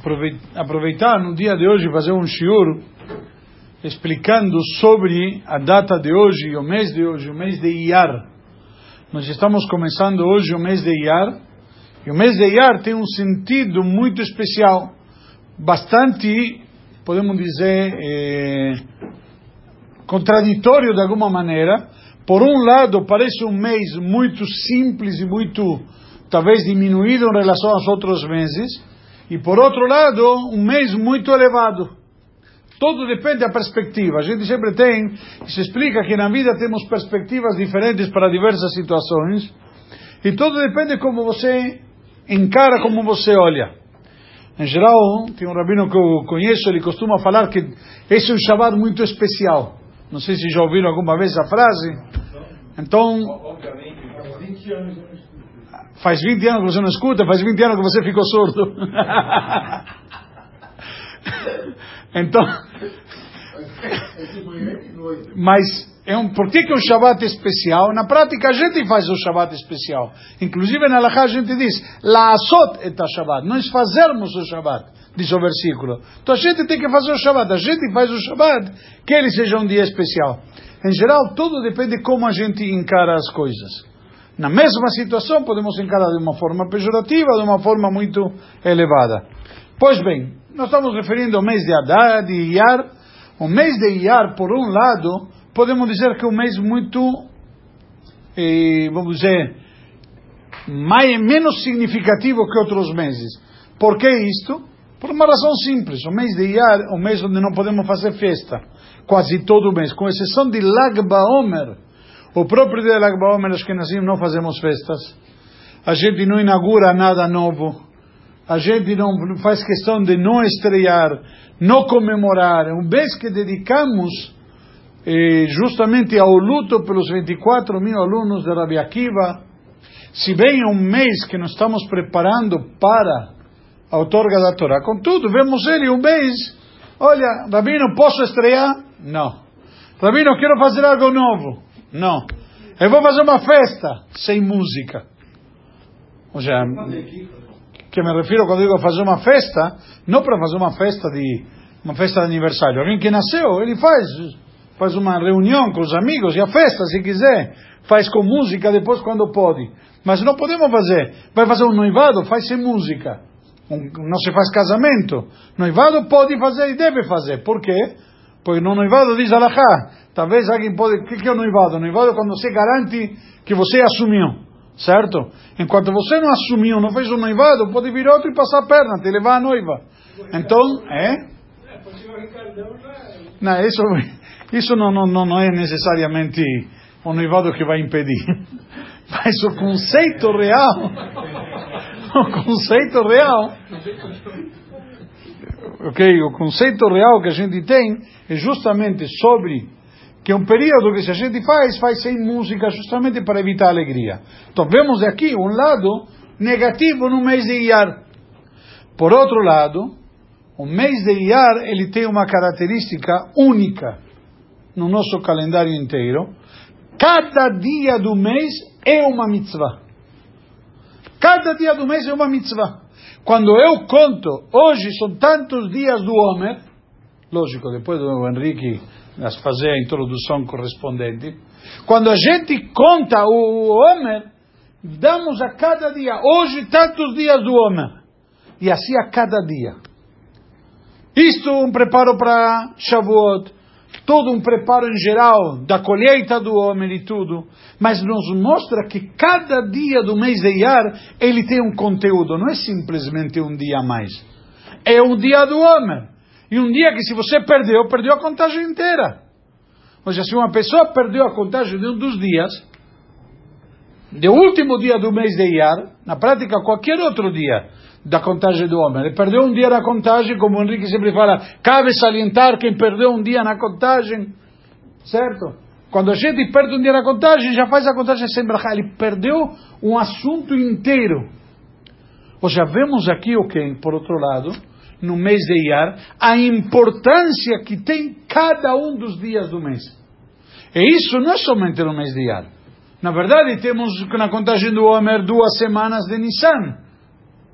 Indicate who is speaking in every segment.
Speaker 1: aproveitar no dia de hoje fazer um shiur explicando sobre a data de hoje, o mês de hoje, o mês de Iyar. Nós estamos começando hoje o mês de Iyar, e o mês de Iyar tem um sentido muito especial, bastante, podemos dizer, contraditório de alguma maneira. Por um lado, parece um mês muito simples e muito, talvez, diminuído em relação aos outros meses, e por outro lado, um mês muito elevado. Tudo depende da perspectiva. A gente sempre tem, se explica que na vida temos perspectivas diferentes para diversas situações, e tudo depende de como você encara, como você olha. Em geral, tem um rabino que eu conheço, ele costuma falar que esse é um Shabbat muito especial. Não sei se já ouviram alguma vez a frase. Então, faz 20 anos que você não escuta, faz 20 anos que você ficou surdo. Então, mas por que é um Shabbat especial? Na prática a gente faz o Shabbat especial. Inclusive na Halakha a gente diz La'asot et Shabbat, nós fazermos o Shabbat, diz o versículo. Então a gente tem que fazer o Shabbat, a gente faz o Shabbat, que ele seja um dia especial. Em geral, tudo depende de como a gente encara as coisas. Na mesma situação podemos encarar de uma forma pejorativa, de uma forma muito elevada. Pois bem, nós estamos referindo ao mês de Adar, de Iyar. O mês de Iyar, por um lado, podemos dizer que é um mês muito, vamos dizer, menos significativo que outros meses. Por que isto? Por uma razão simples. O mês de Iyar é um mês onde não podemos fazer festa, quase todo o mês, com exceção de Lag BaOmer. O próprio dia de Lag BaOmer, os que nascemos, não fazemos festas. A gente não inaugura nada novo. A gente não faz questão de não estrear, não comemorar. É um mês que dedicamos justamente ao luto pelos 24 mil alunos de Rabi Akiva. Se bem é um mês que nós estamos preparando para a outorga da Torá. Contudo, vemos ele um mês. Olha, Rabino, posso estrear? Não. Rabino, quero fazer algo novo? Não. Eu vou fazer uma festa sem música. Ou seja, que me refiro quando digo fazer uma festa, não para fazer uma festa de aniversário. Alguém que nasceu, ele faz uma reunião com os amigos, e a festa, se quiser, faz com música depois quando pode. Mas não podemos fazer. Vai fazer um noivado, faz sem música. Não se faz casamento. Noivado pode fazer e deve fazer. Por quê? Porque no noivado diz Halakha. Talvez alguém pode... O que é o noivado? O noivado é quando você garante que você assumiu. Certo? Enquanto você não assumiu, não fez um noivado, pode vir outro e passar a perna, te levar a noiva. Então, não, isso não é necessariamente o noivado que vai impedir. Mas o conceito real, o conceito real que a gente tem é justamente sobre que é um período que se a gente faz sem música, justamente para evitar a alegria. Então vemos aqui um lado negativo no mês de Iyar. Por outro lado, o mês de Iyar, ele tem uma característica única no nosso calendário inteiro. Cada dia do mês é uma mitzvah. Cada dia do mês é uma mitzvah. Quando eu conto, hoje são tantos dias do Omer, lógico, depois do Henrique fazer a introdução correspondente. Quando a gente conta o Omer, damos a cada dia, hoje tantos dias do Omer, e assim a cada dia. Isto é um preparo para Shavuot, todo um preparo em geral da colheita do Omer e tudo, mas nos mostra que cada dia do mês de Iyar ele tem um conteúdo, não é simplesmente um dia a mais, é um dia do Omer. E um dia que se você perdeu a contagem inteira. Ou seja, se uma pessoa perdeu a contagem de um dos dias, do último dia do mês de Iyar, na prática qualquer outro dia da contagem do homem, ele perdeu um dia na contagem, como o Henrique sempre fala, cabe salientar quem perdeu um dia na contagem, certo? Quando a gente perde um dia na contagem, já faz a contagem sem brachá, ele perdeu um assunto inteiro. Ou seja, vemos aqui por outro lado, no mês de Iyar, a importância que tem cada um dos dias do mês. E isso não é somente no mês de Iyar. Na verdade, temos na contagem do Omer 2 semanas de Nissan.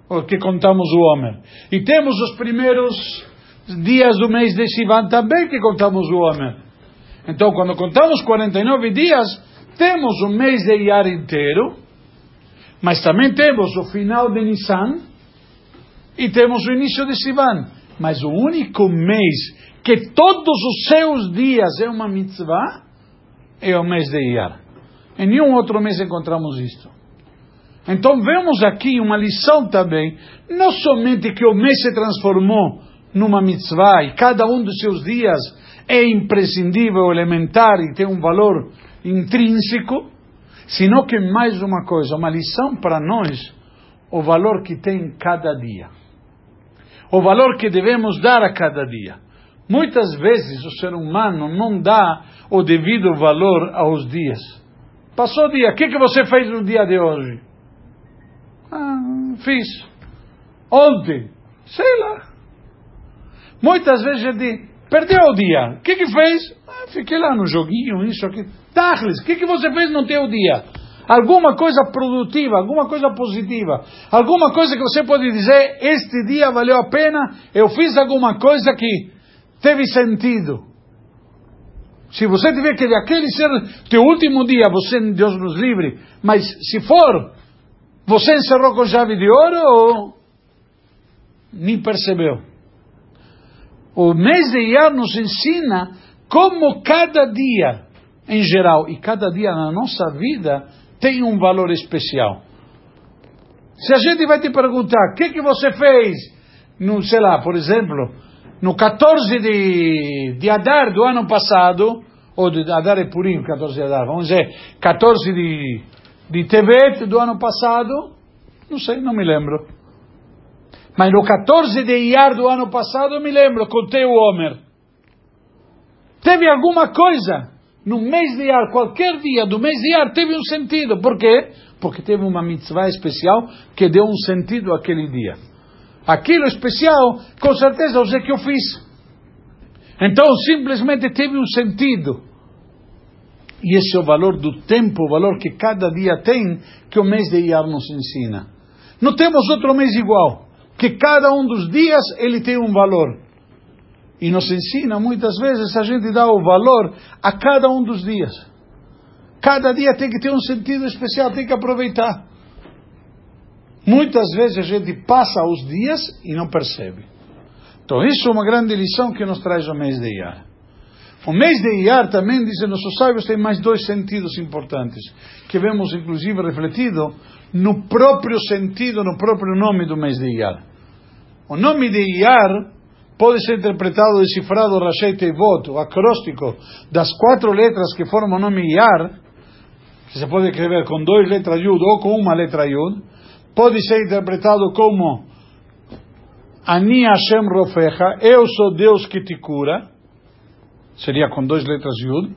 Speaker 1: o que contamos o Omer. E temos os primeiros dias do mês de Sivan também que contamos o Omer. Então, quando contamos 49 dias, temos o mês de Iyar inteiro, mas também temos o final de Nissan e temos o início de Sivan. Mas o único mês que todos os seus dias é uma mitzvah é o mês de Iyar. Em nenhum outro mês encontramos isto. Então vemos aqui uma lição também, não somente que o mês se transformou numa mitzvah e cada um dos seus dias é imprescindível, elementar e tem um valor intrínseco, sino que mais uma coisa, uma lição para nós, o valor que tem cada dia. O valor que devemos dar a cada dia. Muitas vezes o ser humano não dá o devido valor aos dias. Passou o dia, o que você fez no dia de hoje? Fiz. Ontem? Sei lá. Muitas vezes a gente perdeu o dia. O que fez? Fiquei lá no joguinho, isso aqui. Tachlis, o que você fez no teu dia? Alguma coisa produtiva, alguma coisa positiva, alguma coisa que você pode dizer, este dia valeu a pena, eu fiz alguma coisa que teve sentido. Se você tiver que aquele ser teu último dia, você, Deus nos livre, mas se for, você encerrou com chave de ouro ou nem percebeu? O mês de Iyar nos ensina como cada dia, em geral, e cada dia na nossa vida, tem um valor especial. Se a gente vai te perguntar, o que você fez, no, sei lá, por exemplo, no 14 de Adar do ano passado, ou de Adar e Purim, 14 de Adar, vamos dizer, 14 de Tevet do ano passado, não sei, não me lembro. Mas no 14 de Iyar do ano passado, eu me lembro, contei o Omer. Teve alguma coisa no mês de Iyar, qualquer dia do mês de Iyar, teve um sentido. Por quê? Porque teve uma mitzvah especial que deu um sentido àquele dia. Aquilo especial, com certeza, eu sei que eu fiz. Então, simplesmente teve um sentido. E esse é o valor do tempo, o valor que cada dia tem, que o mês de Iyar nos ensina. Não temos outro mês igual, que cada um dos dias ele tem um valor. E nos ensina, muitas vezes, a gente dá o valor a cada um dos dias. Cada dia tem que ter um sentido especial, tem que aproveitar. Muitas vezes a gente passa os dias e não percebe. Então isso é uma grande lição que nos traz o mês de Iyar. O mês de Iyar também, dizem nossos sábios, tem mais dois sentidos importantes, que vemos inclusive refletido no próprio sentido, no próprio nome do mês de Iyar. O nome de Iyar pode ser interpretado, decifrado, Rashei Teivot, o acróstico das 4 letras que formam o nome Iyar, que se pode escrever com 2 letras Yud ou com uma letra Yud, pode ser interpretado como Ani Hashem Rofecha, eu sou Deus que te cura, seria com 2 letras Yud,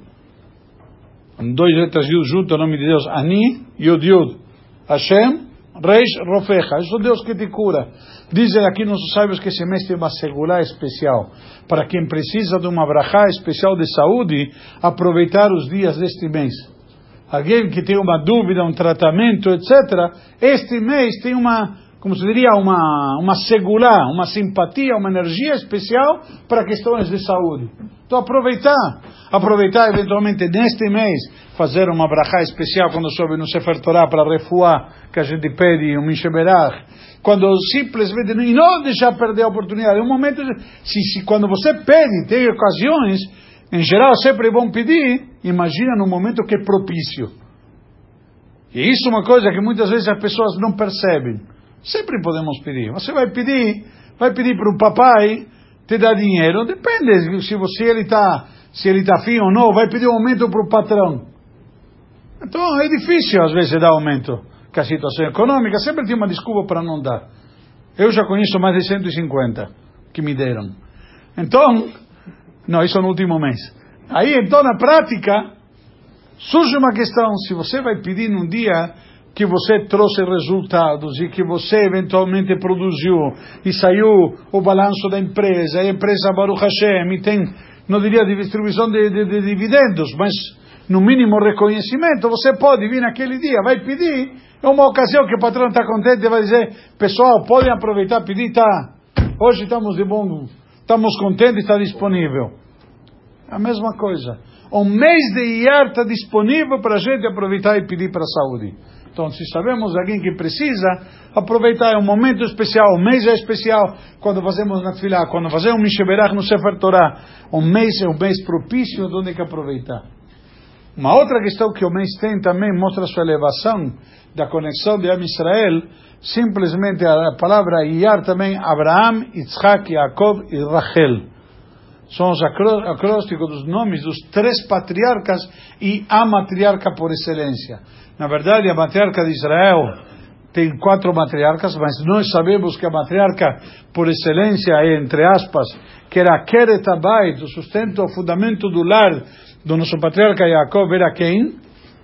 Speaker 1: com 2 letras Yud junto ao nome de Deus, Ani, Yud Yud, Hashem, Reish Rofecha, eu sou Deus que te cura. Dizem aqui nossos sábios que esse mês tem uma segulá especial, para quem precisa de uma brachá especial de saúde, aproveitar os dias deste mês. Alguém que tem uma dúvida, um tratamento, etc., este mês tem uma, como se diria, uma segulá, uma simpatia, uma energia especial para questões de saúde. Então aproveitar eventualmente neste mês, fazer uma brachá especial quando sobe no Sefer Torah para refuá, que a gente pede, um Misheberach, quando simplesmente, e não deixar perder a oportunidade. É um momento, quando você pede, tem ocasiões, em geral sempre é bom pedir, imagina num momento que é propício. E isso é uma coisa que muitas vezes as pessoas não percebem. Sempre podemos pedir. Você vai pedir para o papai te dar dinheiro, depende se ele está afim ou não, vai pedir um aumento para o patrão. Então é difícil às vezes dar aumento, que a situação econômica sempre tem uma desculpa para não dar. Eu já conheço mais de 150 que me deram. Então, não, isso no último mês. Aí então na prática surge uma questão, se você vai pedir num dia que você trouxe resultados e que você eventualmente produziu e saiu o balanço da empresa, a empresa Baruch Hashem, e tem, não diria de distribuição de dividendos, mas no mínimo reconhecimento, você pode vir naquele dia, vai pedir É uma ocasião que o patrão está contente e vai dizer, pessoal, podem aproveitar, pedir, tá? Hoje estamos de bom, estamos contentes, está disponível. A mesma coisa. O mês de Iyar está disponível para a gente aproveitar e pedir para a saúde. Então, se sabemos de alguém que precisa, aproveitar, é um momento especial, o mês é especial, quando fazemos na Tfilah, quando fazemos um Misheberach no Sefer Torah, o mês é um mês propício, onde tem que aproveitar. Uma outra questão que o mês tem também mostra a sua elevação da conexão de Am Israel, simplesmente a palavra Iyar também, Abraham, Yitzhak, Yaakov e Rachel. São os acrósticos dos nomes dos 3 patriarcas e a matriarca por excelência. Na verdade, a matriarca de Israel tem 4 matriarcas, mas nós sabemos que a matriarca por excelência é, entre aspas, que era Keret Habayit, o sustento, o fundamento do lar do nosso patriarca Yaakov, era quem?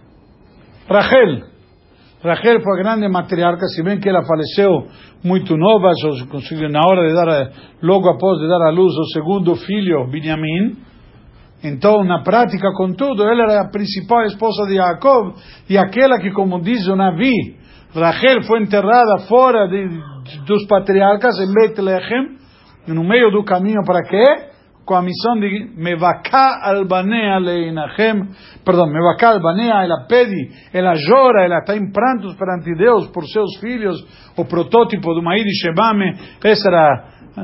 Speaker 1: Rachel. Rachel foi a grande matriarca, se bem que ela faleceu muito nova, na hora de dar, logo após de dar à luz o segundo filho, Binyamin. Então, na prática, contudo, ela era a principal esposa de Yaakov, e aquela que, como diz o Navi, Rachel foi enterrada fora dos patriarcas, em Betlehem, no meio do caminho para quê? Com a missão de Mevaka al-Banea leinachem, Mevaka al-Banea, ela pede, ela chora, ela está em prantos perante Deus por seus filhos, o protótipo do Maír Shebame, essa era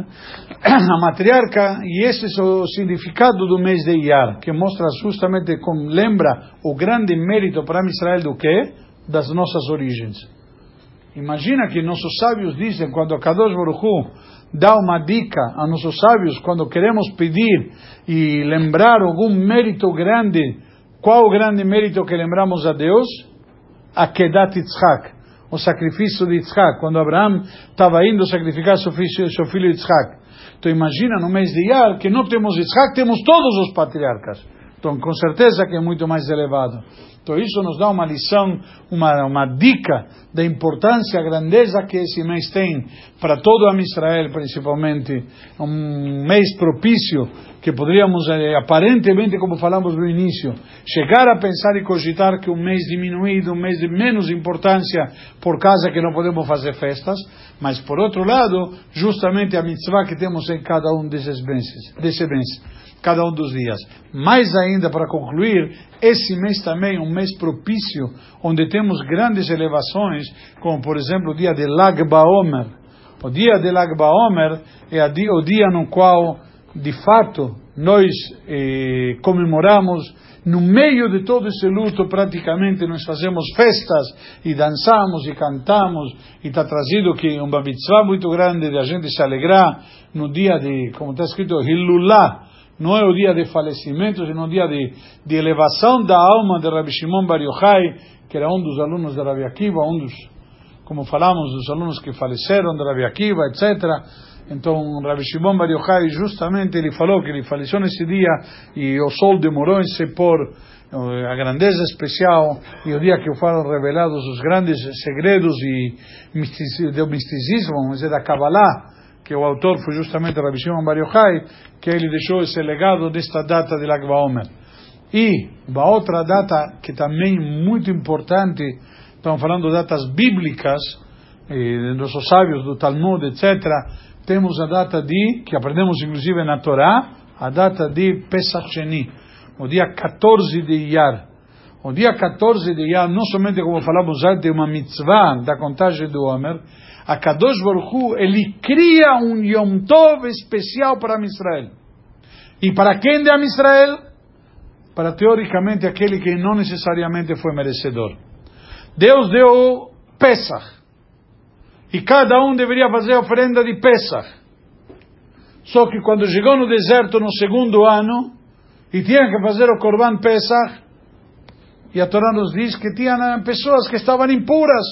Speaker 1: a matriarca, e esse é o significado do mês de Iyar, que mostra justamente, como lembra o grande mérito para Israel do quê? Das nossas origens. Imagina que nossos sábios dizem, quando a Kadosh Baruch Hu dá uma dica a nossos sábios, quando queremos pedir e lembrar algum mérito grande, qual o grande mérito que lembramos a Deus? Akedat Yitzhak, o sacrifício de Yitzhak, quando Abraão estava indo sacrificar seu filho Yitzhak. Então imagina no mês de Iyar, que não temos Yitzhak, temos todos os patriarcas. Então com certeza que é muito mais elevado. Então isso nos dá uma lição, uma dica da importância, a grandeza que esse mês tem para todo o Israel, principalmente. Um mês propício que poderíamos, aparentemente, como falamos no início, chegar a pensar e cogitar que um mês diminuído, um mês de menos importância por causa que não podemos fazer festas, mas por outro lado, justamente a mitzvah que temos em cada um desses meses. Cada um dos dias. Mais ainda, para concluir, esse mês também é um mês propício, onde temos grandes elevações, como por exemplo o dia de Lag BaOmer. O dia de Lag BaOmer é o dia no qual, de fato, nós comemoramos, no meio de todo esse luto, praticamente, nós fazemos festas, e dançamos, e cantamos, e está trazido que uma mitzvah muito grande de a gente se alegrar, no dia de, como está escrito, Hilullah. Não é o dia de falecimento, sino o dia de elevação da alma de Rabbi Shimon Bar Yochai, que era um dos alunos de Rabbi Akiva, como falamos, dos alunos que faleceram de Rabbi Akiva, etc. Então, Rabbi Shimon Bar Yochai, justamente, ele falou que ele faleceu nesse dia, e o sol demorou em se pôr, a grandeza especial, e o dia que foram revelados os grandes segredos do misticismo, mas é da Kabbalah, que o autor foi justamente Rabbi Shimon Bar Yochai, que ele deixou esse legado desta data de Lag BaOmer. E uma outra data que também é muito importante, estamos falando de datas bíblicas, de nossos sábios do Talmud, etc., temos a data que aprendemos inclusive na Torá, a data de Pesach Sheni, o dia 14 de Iyar. O dia 14 de Iyar, não somente como falamos antes, uma mitzvah da contagem do Omer, a Kadosh Baruch Hu, ele cria um Yom Tov especial para Israel. E para quem de Israel? Para, teoricamente, aquele que não necessariamente foi merecedor. Deus deu Pesach. E cada um deveria fazer a oferenda de Pesach. Só que quando chegou no deserto, no segundo ano, e tinha que fazer o Korban Pesach, e a Torá nos diz que tinham pessoas que estavam impuras.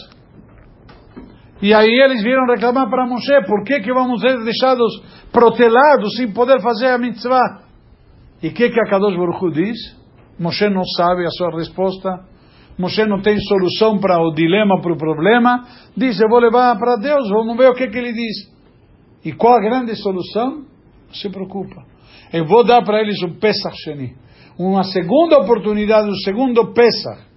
Speaker 1: E aí eles vieram reclamar para Moshe, por que vamos ser deixados protelados sem poder fazer a mitzvah? E o que a Kadosh Baruch Hu diz? Moshe não sabe a sua resposta. Moshe não tem solução para o dilema, para o problema. Diz, eu vou levar para Deus, vamos ver o que ele diz. E qual a grande solução? Não se preocupa. Eu vou dar para eles um Pesach Sheni. Uma segunda oportunidade, um segundo Pesach.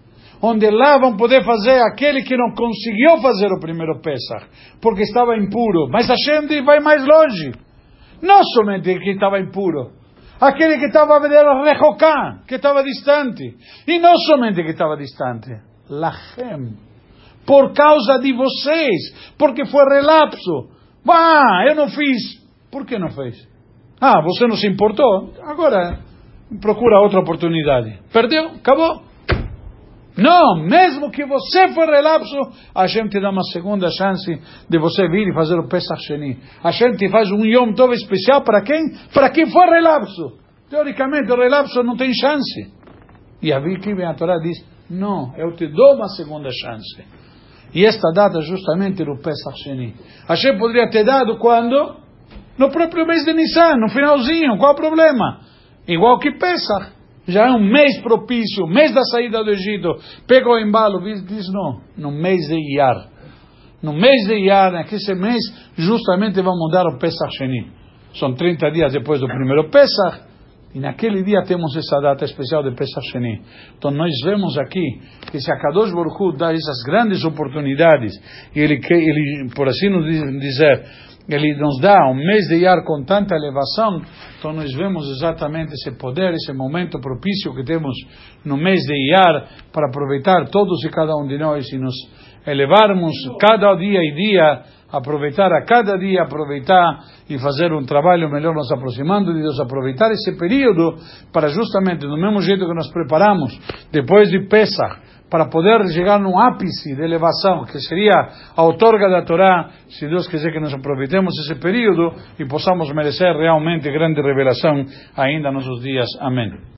Speaker 1: onde lá vão poder fazer aquele que não conseguiu fazer o primeiro Pesach, porque estava impuro. Mas Hashem vai mais longe. Não somente que estava impuro, aquele que estava rechoká, que estava distante. E não somente que estava distante, Lachem, por causa de vocês, porque foi relapso. Eu não fiz. Por que não fez? Você não se importou? Agora procura outra oportunidade. Perdeu? Acabou. Não, mesmo que você for relapso, a gente dá uma segunda chance de você vir e fazer o Pesach Sheni. A gente faz um Yom Tov especial para quem? Para quem for relapso. Teoricamente, o relapso não tem chance. E aqui vem a Torá diz, não, eu te dou uma segunda chance. E esta data justamente era o Pesach Sheni. A gente poderia ter dado quando? No próprio mês de Nissan, no finalzinho, qual o problema? Igual que Pesach. Já é um mês propício, mês da saída do Egito. Pega o embalo, diz não, no mês de Iyar. No mês de Iyar, naquele mês, justamente vamos dar o Pesach Sheni. São 30 dias depois do primeiro Pesach, e naquele dia temos essa data especial de Pesach Sheni. Então nós vemos aqui que se a Kadosh Baruch Hu dá essas grandes oportunidades, e ele por assim nos dizer, ele nos dá um mês de Iyar com tanta elevação, então nós vemos exatamente esse poder, esse momento propício que temos no mês de Iyar, para aproveitar todos e cada um de nós e nos elevarmos cada dia e dia, aproveitar a cada dia, aproveitar e fazer um trabalho melhor, nos aproximando de Deus, aproveitar esse período para justamente, do mesmo jeito que nos preparamos depois de Pesach, para poder chegar num ápice de elevação, que seria a outorga da Torá, se Deus quiser que nós aproveitemos esse período e possamos merecer realmente grande revelação ainda nos nossos dias. Amém.